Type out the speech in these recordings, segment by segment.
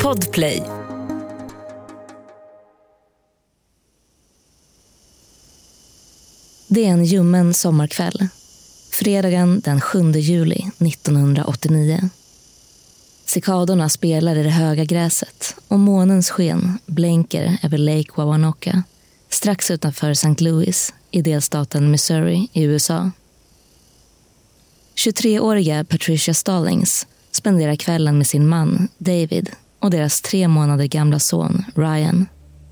Podplay. Det är en ljummen sommarkväll. Fredagen den 7 juli 1989. Cikadorna spelar i det höga gräset och månens sken blänker över Lake Wawanoka, strax utanför St. Louis i delstaten Missouri i USA. 23-åriga Patricia Stallings spenderar kvällen med sin man David och deras 3 månader gamla son Ryan.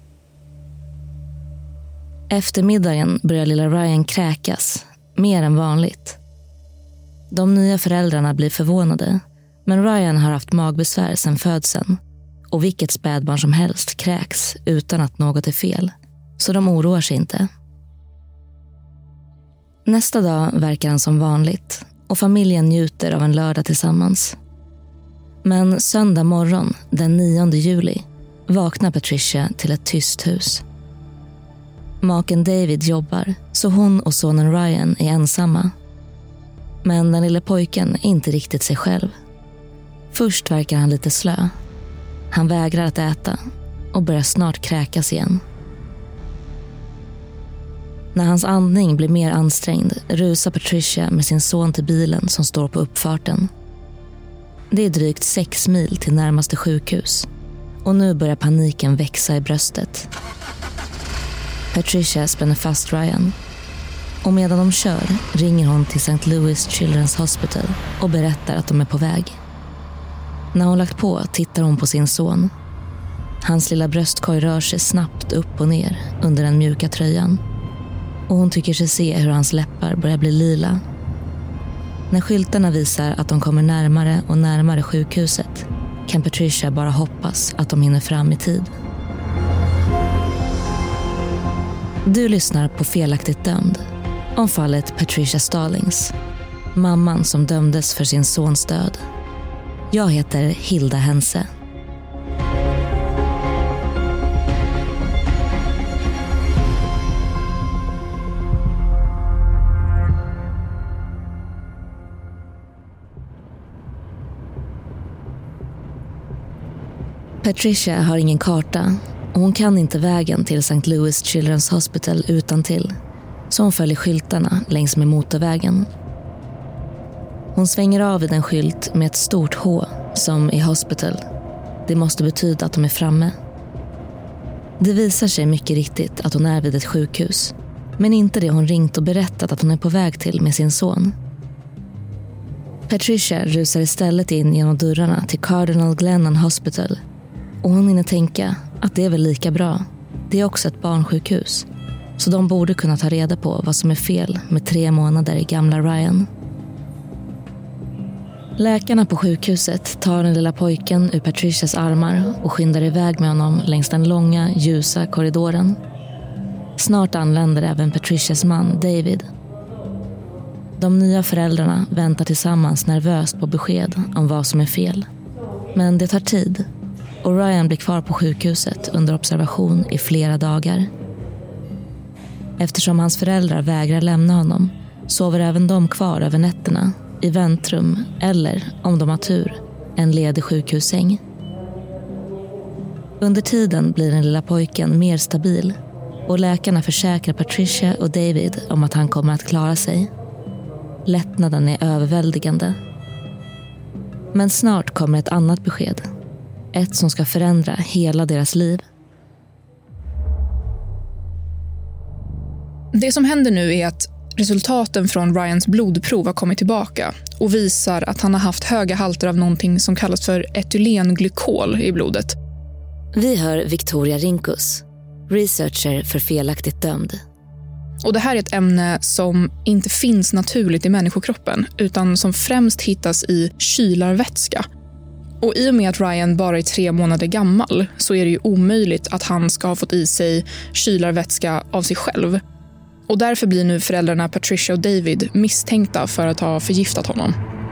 Efter middagen börjar lilla Ryan kräkas, mer än vanligt. De nya föräldrarna blir förvånade, men Ryan har haft magbesvär sedan födseln och vilket spädbarn som helst kräks utan att något är fel, så de oroar sig inte. Nästa dag verkar han som vanligt och familjen njuter av en lördag tillsammans. Men söndag morgon, den 9 juli, vaknar Patricia till ett tyst hus. Maken David jobbar, så hon och sonen Ryan är ensamma. Men den lilla pojken är inte riktigt sig själv. Först verkar han lite slö. Han vägrar att äta och börjar snart kräkas igen. När hans andning blir mer ansträngd rusar Patricia med sin son till bilen som står på uppfarten. Det är drygt 6 mil till närmaste sjukhus och nu börjar paniken växa i bröstet. Patricia spänner fast Ryan och medan de kör ringer hon till St. Louis Children's Hospital och berättar att de är på väg. När hon lagt på tittar hon på sin son. Hans lilla bröstkorg rör sig snabbt upp och ner under den mjuka tröjan och hon tycker sig se hur hans läppar börjar bli lila. När skyltarna visar att de kommer närmare och närmare sjukhuset kan Patricia bara hoppas att de hinner fram i tid. Du lyssnar på Felaktigt dömd om fallet Patricia Stallings, mamman som dömdes för sin sons död. Jag heter Hilda Hense. Patricia har ingen karta och hon kan inte vägen till St. Louis Children's Hospital utantill, så hon följer skyltarna längs med motorvägen. Hon svänger av vid en skylt med ett stort H som i hospital. Det måste betyda att de är framme. Det visar sig mycket riktigt att hon är vid ett sjukhus, men inte det hon ringt och berättat att hon är på väg till med sin son. Patricia rusar istället in genom dörrarna till Cardinal Glennon Hospital och hon hinner tänka att det är väl lika bra. Det är också ett barnsjukhus, så de borde kunna ta reda på vad som är fel med 3 månader i gamla Ryan. Läkarna på sjukhuset tar den lilla pojken ur Patricias armar och skyndar iväg med honom längs den långa, ljusa korridoren. Snart anländer även Patricias man David. De nya föräldrarna väntar tillsammans nervöst på besked om vad som är fel. Men det tar tid och Ryan blir kvar på sjukhuset under observation i flera dagar. Eftersom hans föräldrar vägrar lämna honom sover även de kvar över nätterna i väntrum eller, om de har tur, en ledig sjukhussäng. Under tiden blir den lilla pojken mer stabil och läkarna försäkrar Patricia och David om att han kommer att klara sig. Lättnaden är överväldigande. Men snart kommer ett annat besked. Ett som ska förändra hela deras liv. Det som händer nu är att resultaten från Ryans blodprov har kommit tillbaka och visar att han har haft höga halter av någonting som kallas för etylenglykol i blodet. Vi hör Victoria Rinkus, researcher för Felaktigt dömd. Och det här är ett ämne som inte finns naturligt i människokroppen utan som främst hittas i kylarvätska. Och i och med att Ryan bara är 3 månader gammal så är det ju omöjligt att han ska ha fått i sig kylarvätska av sig själv. Och därför blir nu föräldrarna Patricia och David misstänkta för att ha förgiftat honom.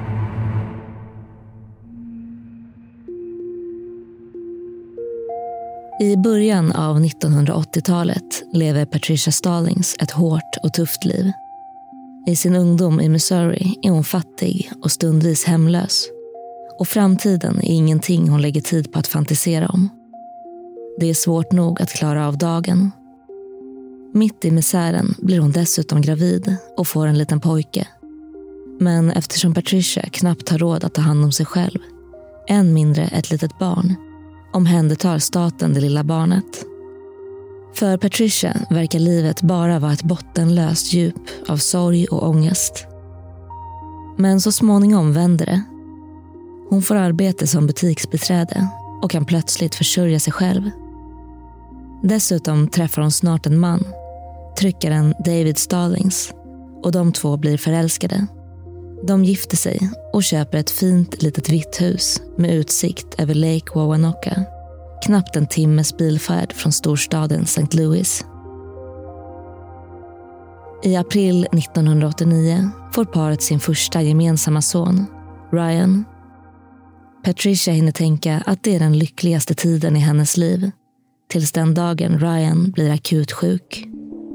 I början av 1980-talet lever Patricia Stallings ett hårt och tufft liv. I sin ungdom i Missouri är hon fattig och stundvis hemlös. och framtiden är ingenting hon lägger tid på att fantisera om. Det är svårt nog att klara av dagen. Mitt i misären blir hon dessutom gravid och får en liten pojke. Men eftersom Patricia knappt har råd att ta hand om sig själv, än mindre ett litet barn, omhändertar staten det lilla barnet. För Patricia verkar livet bara vara ett bottenlöst djup av sorg och ångest. Men så småningom vänder det. Hon får arbete som butiksbiträde och kan plötsligt försörja sig själv. Dessutom träffar hon snart en man, tryckaren David Stallings, och de två blir förälskade. De gifter sig och köper ett fint litet vitt hus med utsikt över Lake Wawanoka, knappt en timmes bilfärd från storstaden St. Louis. I april 1989 får paret sin första gemensamma son, Ryan. Patricia hinner tänka att det är den lyckligaste tiden i hennes liv, tills den dagen Ryan blir akut sjuk.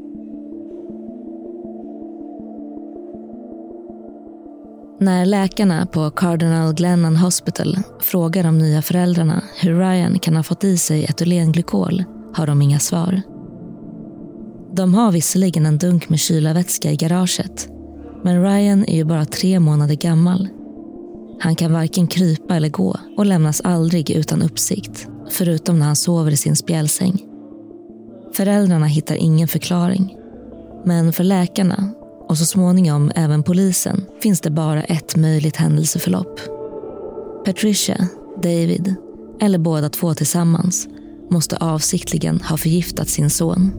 När läkarna på Cardinal Glennon Hospital frågar de nya föräldrarna hur Ryan kan ha fått i sig etylenglykol har de inga svar. De har visserligen en dunk med kylarvätska i garaget, men Ryan är ju bara 3 månader gammal. Han kan varken krypa eller gå och lämnas aldrig utan uppsikt, förutom när han sover i sin spjälsäng. Föräldrarna hittar ingen förklaring, men för läkarna och så småningom även polisen finns det bara ett möjligt händelseförlopp. Patricia, David eller båda två tillsammans måste avsiktligen ha förgiftat sin son.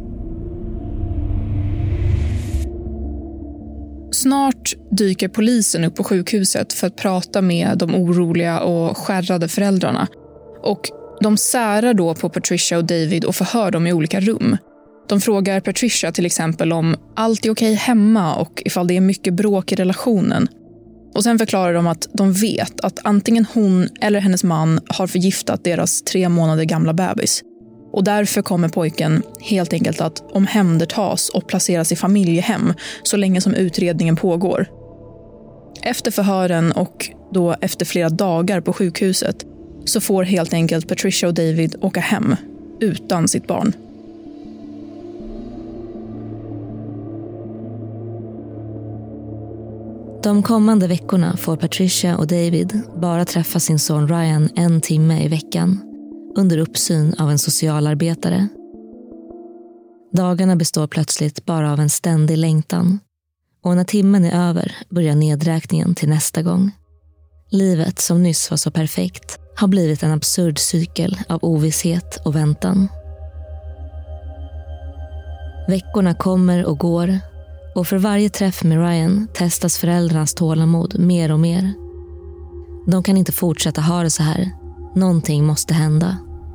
Snart dyker polisen upp på sjukhuset för att prata med de oroliga och skärrade föräldrarna. Och de särar då på Patricia och David och förhör dem i olika rum. De frågar Patricia till exempel om allt är okej hemma och ifall det är mycket bråk i relationen. Och sen förklarar de att de vet att antingen hon eller hennes man har förgiftat deras 3 månader gamla bebis. Och därför kommer pojken helt enkelt att omhändertas och placeras i familjehem så länge som utredningen pågår. Efter förhören och då efter flera dagar på sjukhuset så får helt enkelt Patricia och David åka hem utan sitt barn. De kommande veckorna får Patricia och David bara träffa sin son Ryan 1 timme i veckan under uppsyn av en socialarbetare. Dagarna består plötsligt bara av en ständig längtan, och när timmen är över börjar nedräkningen till nästa gång. Livet som nyss var så perfekt har blivit en absurd cykel av ovisshet och väntan. Veckorna kommer och går, och för varje träff med Ryan testas föräldrarnas tålamod mer och mer. De kan inte fortsätta ha det så här. Någonting måste hända.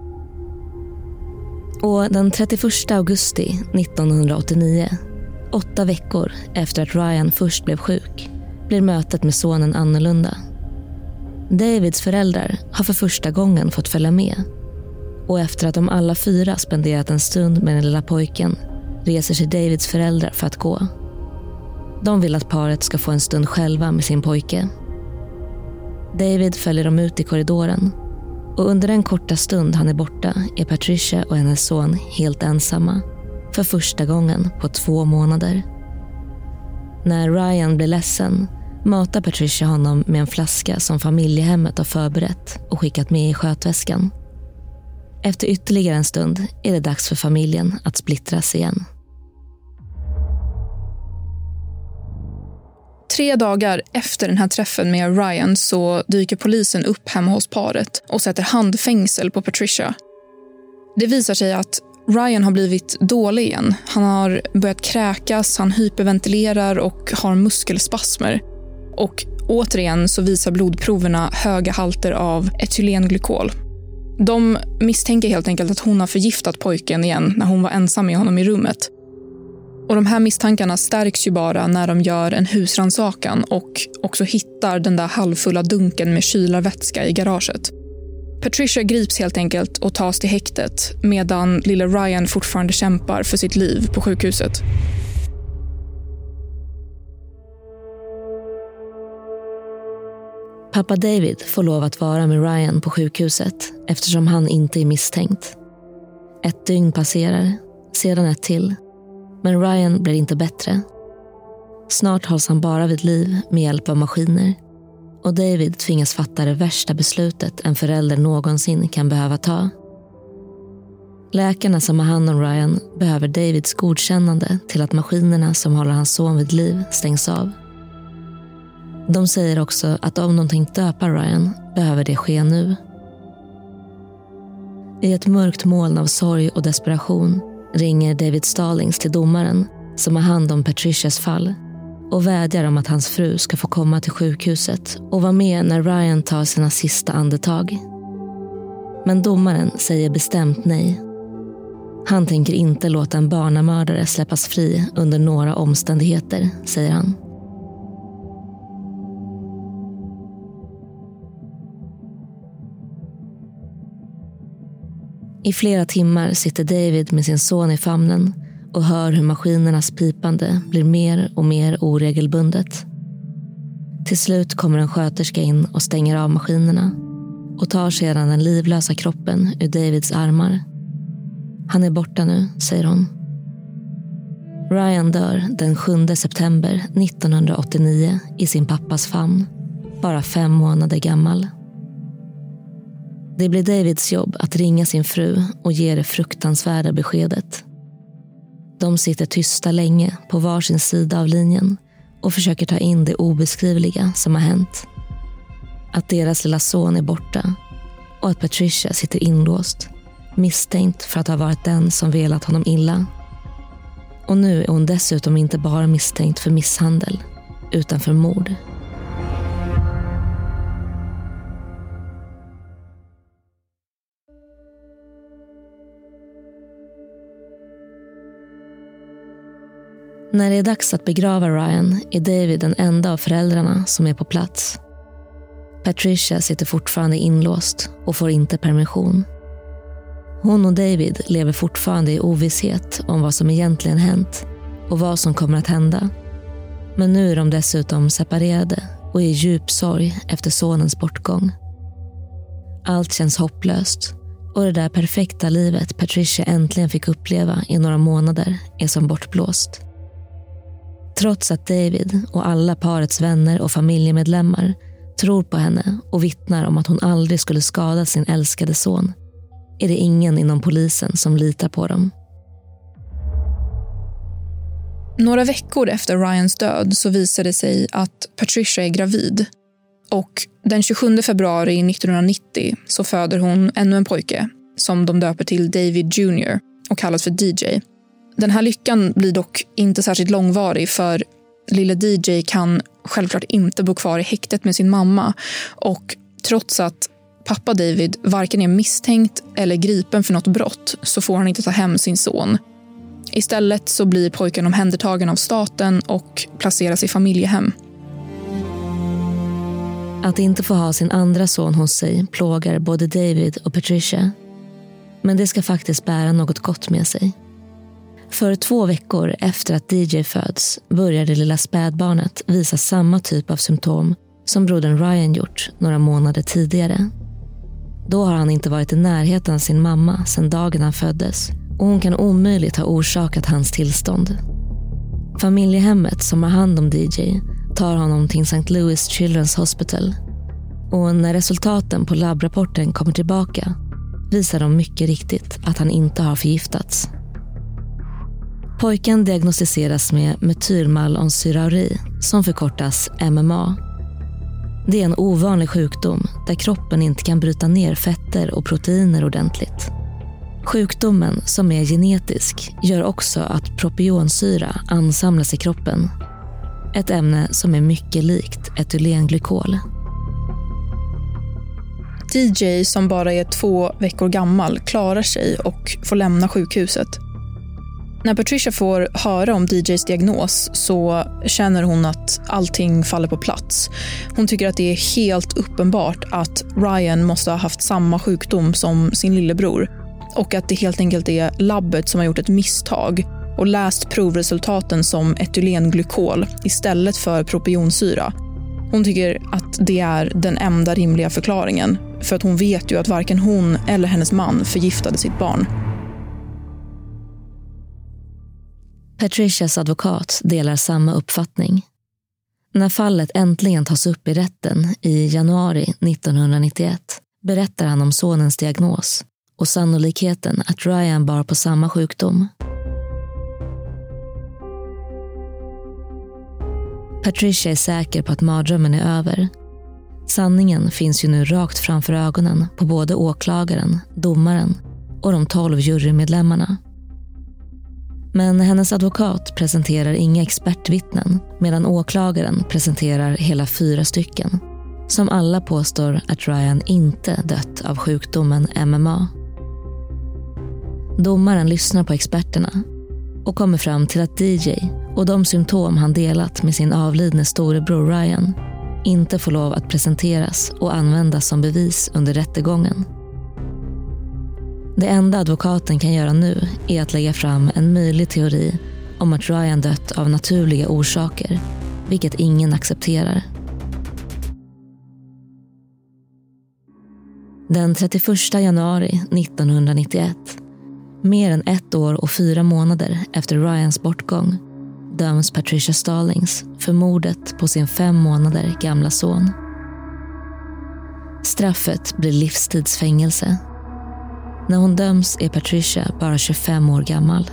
Och den 31 augusti 1989, 8 veckor efter att Ryan först blev sjuk, blir mötet med sonen annorlunda. Davids föräldrar har för första gången fått följa med. Och efter att de alla 4 spenderat en stund med den lilla pojken reser sig Davids föräldrar för att gå. De vill att paret ska få en stund själva med sin pojke. David följer dem ut i korridoren, och under den korta stund han är borta är Patricia och hennes son helt ensamma för första gången på 2 månader. När Ryan blir ledsen matar Patricia honom med en flaska som familjehemmet har förberett och skickat med i skötväskan. Efter ytterligare en stund är det dags för familjen att splittras igen. 3 dagar efter den här träffen med Ryan så dyker polisen upp hemma hos paret och sätter handfängsel på Patricia. Det visar sig att Ryan har blivit dålig igen. Han har börjat kräkas, han hyperventilerar och har muskelspasmer. Och återigen så visar blodproverna höga halter av etylenglykol. De misstänker helt enkelt att hon har förgiftat pojken igen när hon var ensam med honom i rummet. Och de här misstankarna stärks ju bara när de gör en husrannsakan och också hittar den där halvfulla dunken med kylarvätska i garaget. Patricia grips helt enkelt och tas till häktet medan lille Ryan fortfarande kämpar för sitt liv på sjukhuset. Pappa David får lov att vara med Ryan på sjukhuset eftersom han inte är misstänkt. 1 dygn passerar, sedan 1 till. Men Ryan blir inte bättre. Snart hålls han bara vid liv med hjälp av maskiner. Och David tvingas fatta det värsta beslutet en förälder någonsin kan behöva ta. Läkarna som har hand om Ryan behöver Davids godkännande till att maskinerna som håller hans son vid liv stängs av. De säger också att om de tänkt döpa Ryan behöver det ske nu. I ett mörkt moln av sorg och desperation ringer David Stallings till domaren som har hand om Patricias fall och vädjar om att hans fru ska få komma till sjukhuset och vara med när Ryan tar sina sista andetag. Men domaren säger bestämt nej. Han tänker inte låta en barnamördare släppas fri under några omständigheter, säger han. I flera timmar sitter David med sin son i famnen och hör hur maskinernas pipande blir mer och mer oregelbundet. Till slut kommer en sköterska in och stänger av maskinerna och tar sedan den livlösa kroppen ur Davids armar. Han är borta nu, säger hon. Ryan dör den 7 september 1989 i sin pappas famn, bara 5 månader gammal. Det blir Davids jobb att ringa sin fru och ge det fruktansvärda beskedet. De sitter tysta länge på varsin sida av linjen och försöker ta in det obeskrivliga som har hänt. Att deras lilla son är borta och att Patricia sitter inlåst, misstänkt för att ha varit den som velat honom illa. Och nu är hon dessutom inte bara misstänkt för misshandel, utan för mord. När det är dags att begrava Ryan är David den enda av föräldrarna som är på plats. Patricia sitter fortfarande inlåst och får inte permission. Hon och David lever fortfarande i ovisshet om vad som egentligen hänt och vad som kommer att hända. Men nu är de dessutom separerade och i djup sorg efter sonens bortgång. Allt känns hopplöst och det där perfekta livet Patricia äntligen fick uppleva i några månader är som bortblåst. Trots att David och alla parets vänner och familjemedlemmar tror på henne och vittnar om att hon aldrig skulle skada sin älskade son, är det ingen inom polisen som litar på dem. Några veckor efter Ryans död så visade det sig att Patricia är gravid. Och den 27 februari 1990 så föder hon ännu en pojke som de döper till David Jr. och kallas för DJ. Den här lyckan blir dock inte särskilt långvarig för lille DJ kan självklart inte bo kvar i häktet med sin mamma. Och trots att pappa David varken är misstänkt eller gripen för något brott så får han inte ta hem sin son. Istället så blir pojken omhändertagen av staten och placeras i familjehem. Att inte få ha sin andra son hos sig plågar både David och Patricia. Men det ska faktiskt bära något gott med sig. För 2 veckor efter att DJ föds börjar det lilla spädbarnet visa samma typ av symptom som brodern Ryan gjort några månader tidigare. Då har han inte varit i närheten av sin mamma sedan dagen han föddes och hon kan omöjligt ha orsakat hans tillstånd. Familjehemmet som har hand om DJ tar honom till St. Louis Children's Hospital och när resultaten på labbrapporten kommer tillbaka visar de mycket riktigt att han inte har förgiftats. Pojken diagnostiseras med metylmalonsyrauri som förkortas MMA. Det är en ovanlig sjukdom där kroppen inte kan bryta ner fetter och proteiner ordentligt. Sjukdomen, som är genetisk, gör också att propionsyra ansamlas i kroppen. Ett ämne som är mycket likt etylenglykol. DJ, som bara är 2 veckor gammal, klarar sig och får lämna sjukhuset. När Patricia får höra om DJs diagnos så känner hon att allting faller på plats. Hon tycker att det är helt uppenbart att Ryan måste ha haft samma sjukdom som sin lillebror och att det helt enkelt är labbet som har gjort ett misstag och läst provresultaten som etylenglykol istället för propionsyra. Hon tycker att det är den enda rimliga förklaringen, för att hon vet ju att varken hon eller hennes man förgiftade sitt barn. Patricias advokat delar samma uppfattning. När fallet äntligen tas upp i rätten i januari 1991 berättar han om sonens diagnos och sannolikheten att Ryan bar på samma sjukdom. Patricia är säker på att mardrömmen är över. Sanningen finns ju nu rakt framför ögonen på både åklagaren, domaren och de 12 jurymedlemmarna. Men hennes advokat presenterar inga expertvittnen medan åklagaren presenterar hela 4 stycken som alla påstår att Ryan inte dött av sjukdomen MMA. Domaren lyssnar på experterna och kommer fram till att DJ och de symptom han delat med sin avlidne storebror Ryan inte får lov att presenteras och användas som bevis under rättegången. Det enda advokaten kan göra nu är att lägga fram en möjlig teori om att Ryan dött av naturliga orsaker, vilket ingen accepterar. Den 31 januari 1991, mer än 1 år och 4 månader efter Ryans bortgång, döms Patricia Stallings för mordet på sin 5 månader gamla son. Straffet blir livstidsfängelse. När hon döms är Patricia bara 25 år gammal.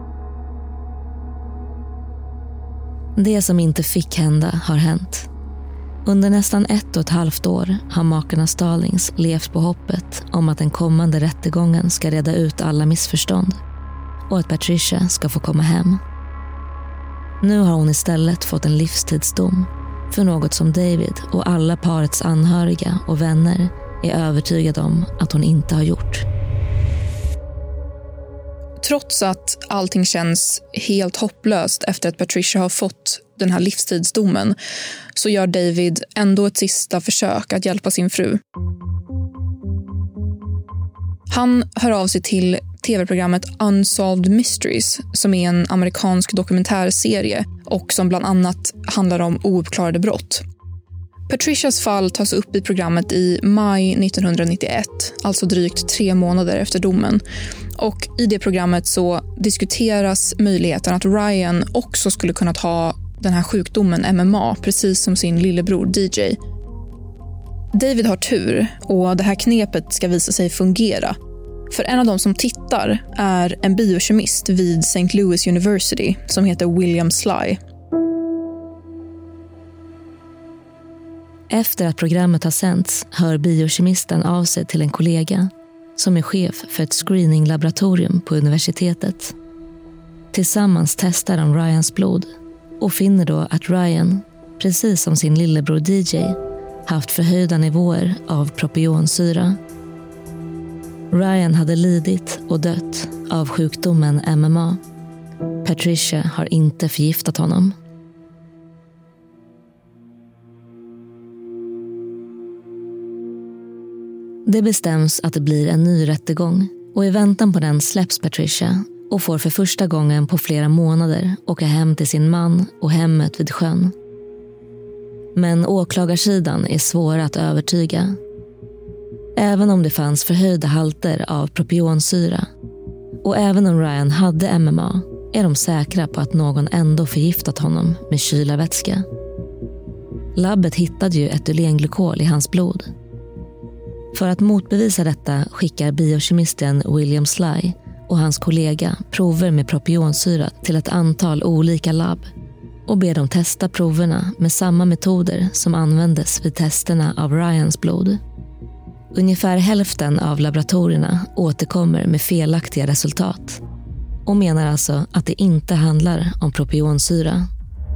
Det som inte fick hända har hänt. Under nästan 1,5 år har makarna Stallings levt på hoppet om att den kommande rättegången ska reda ut alla missförstånd och att Patricia ska få komma hem. Nu har hon istället fått en livstidsdom för något som David och alla parets anhöriga och vänner är övertygade om att hon inte har gjort. Trots att allting känns helt hopplöst efter att Patricia har fått den här livstidsdomen så gör David ändå ett sista försök att hjälpa sin fru. Han hör av sig till tv-programmet Unsolved Mysteries som är en amerikansk dokumentärserie och som bland annat handlar om ouppklarade brott. Patricias fall tas upp i programmet i maj 1991, alltså drygt 3 månader efter domen. Och i det programmet så diskuteras möjligheten att Ryan också skulle kunna ha den här sjukdomen MMA, precis som sin lillebror DJ. David har tur och det här knepet ska visa sig fungera. För en av de som tittar är en biokemist vid St. Louis University som heter William Sly. Efter att programmet har sänts hör biokemisten av sig till en kollega som är chef för ett screeninglaboratorium på universitetet. Tillsammans testar de Ryans blod och finner då att Ryan, precis som sin lillebror DJ, haft förhöjda nivåer av propionsyra. Ryan hade lidit och dött av sjukdomen MMA. Patricia har inte förgiftat honom. Det bestäms att det blir en ny rättegång och i väntan på den släpps Patricia och får för första gången på flera månader åka hem till sin man och hemmet vid sjön. Men åklagarsidan är svåra att övertyga. Även om det fanns förhöjda halter av propionsyra och även om Ryan hade MMA är de säkra på att någon ändå förgiftat honom med kylarvätska. Labbet hittade ju etylenglykol i hans blod. För att motbevisa detta skickar biokemisten William Sly och hans kollega prover med propionsyra till ett antal olika labb och ber dem testa proverna med samma metoder som användes vid testerna av Ryans blod. Ungefär hälften av laboratorierna återkommer med felaktiga resultat och menar alltså att det inte handlar om propionsyra.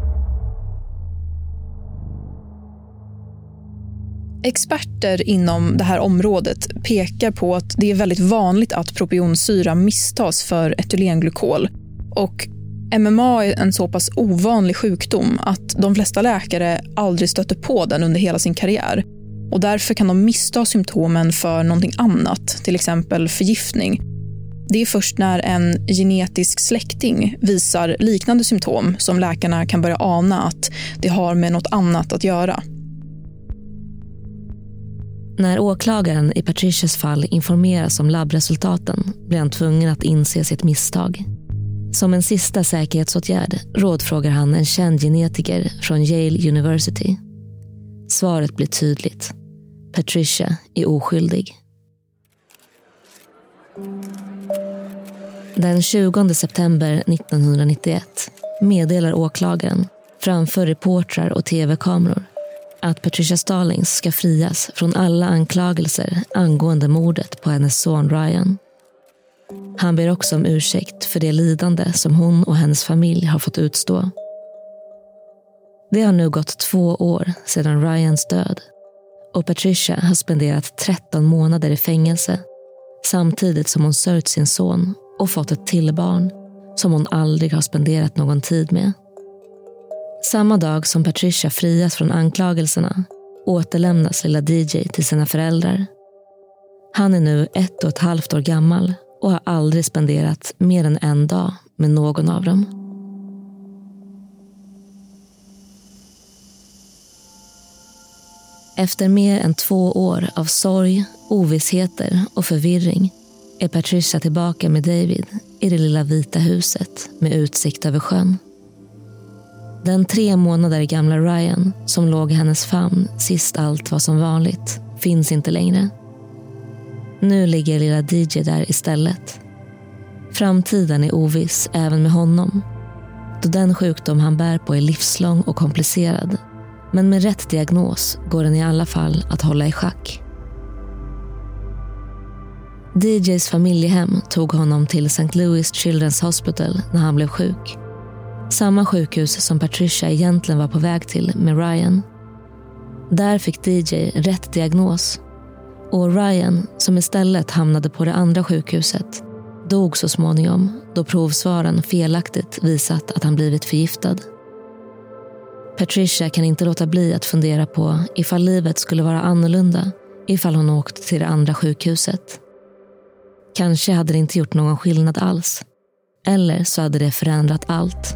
Experter inom det här området pekar på att det är väldigt vanligt att propionsyra misstas för etylenglykol. Och MMA är en så pass ovanlig sjukdom att de flesta läkare aldrig stöter på den under hela sin karriär. Och därför kan de missta symptomen för någonting annat, till exempel förgiftning. Det är först när en genetisk släkting visar liknande symptom som läkarna kan börja ana att det har med något annat att göra. När åklagaren i Patricias fall informeras om labbresultaten blir han tvungen att inse sitt misstag. Som en sista säkerhetsåtgärd rådfrågar han en känd genetiker från Yale University. Svaret blir tydligt. Patricia är oskyldig. Den 20 september 1991 meddelar åklagaren framför reportrar och tv-kameror att Patricia Stallings ska frias från alla anklagelser angående mordet på hennes son Ryan. Han ber också om ursäkt för det lidande som hon och hennes familj har fått utstå. Det har nu gått 2 år sedan Ryans död och Patricia har spenderat 13 månader i fängelse samtidigt som hon sörjt sin son och fått ett till barn som hon aldrig har spenderat någon tid med. Samma dag som Patricia frias från anklagelserna återlämnas lilla DJ till sina föräldrar. Han är nu 1,5 år gammal och har aldrig spenderat mer än en dag med någon av dem. Efter mer än 2 år av sorg, ovissheter och förvirring är Patricia tillbaka med David i det lilla vita huset med utsikt över sjön. Den 3 månader gamla Ryan som låg i hennes famn sist allt var som vanligt finns inte längre. Nu ligger lilla DJ där istället. Framtiden är oviss även med honom, då den sjukdom han bär på är livslång och komplicerad. Men med rätt diagnos går den i alla fall att hålla i schack. DJs familjehem tog honom till St. Louis Children's Hospital när han blev sjuk. Samma sjukhus som Patricia egentligen var på väg till med Ryan. Där fick DJ rätt diagnos. Och Ryan, som istället hamnade på det andra sjukhuset, dog så småningom då provsvaren felaktigt visat att han blivit förgiftad. Patricia kan inte låta bli att fundera på ifall livet skulle vara annorlunda ifall hon åkt till det andra sjukhuset. Kanske hade det inte gjort någon skillnad alls. Eller så hade det förändrat allt.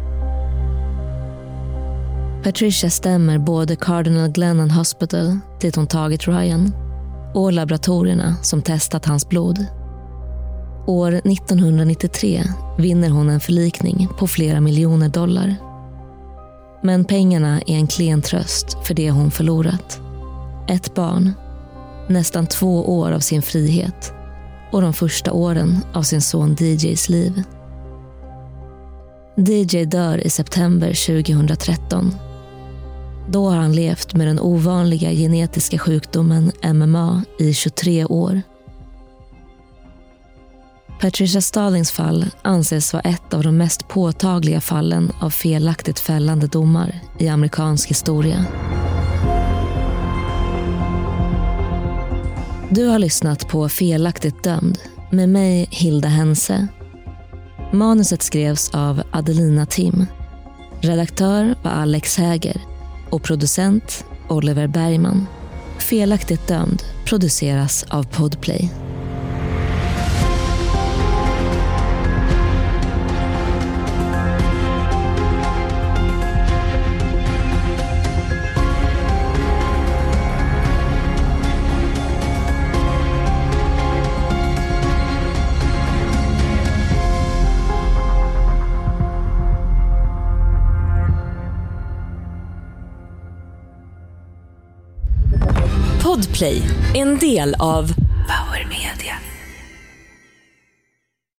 Patricia stämmer både Cardinal Glennon Hospital dit hon tagit Ryan och laboratorierna som testat hans blod. År 1993 vinner hon en förlikning på flera miljoner dollar. Men pengarna är en klen tröst för det hon förlorat. Ett barn, nästan 2 år av sin frihet och de första åren av sin son DJs liv. DJ dör i september 2013. Då har han levt med den ovanliga genetiska sjukdomen MMA i 23 år. Patricia Stallings fall anses vara ett av de mest påtagliga fallen av felaktigt fällande domar i amerikansk historia. Du har lyssnat på Felaktigt dömd med mig, Hilda Hense. Manuset skrevs av Adelina Tim. Redaktör var Alex Häger och producent Oliver Bergman. Felaktigt dömd produceras av Podplay. Podplay, en del av Power Media.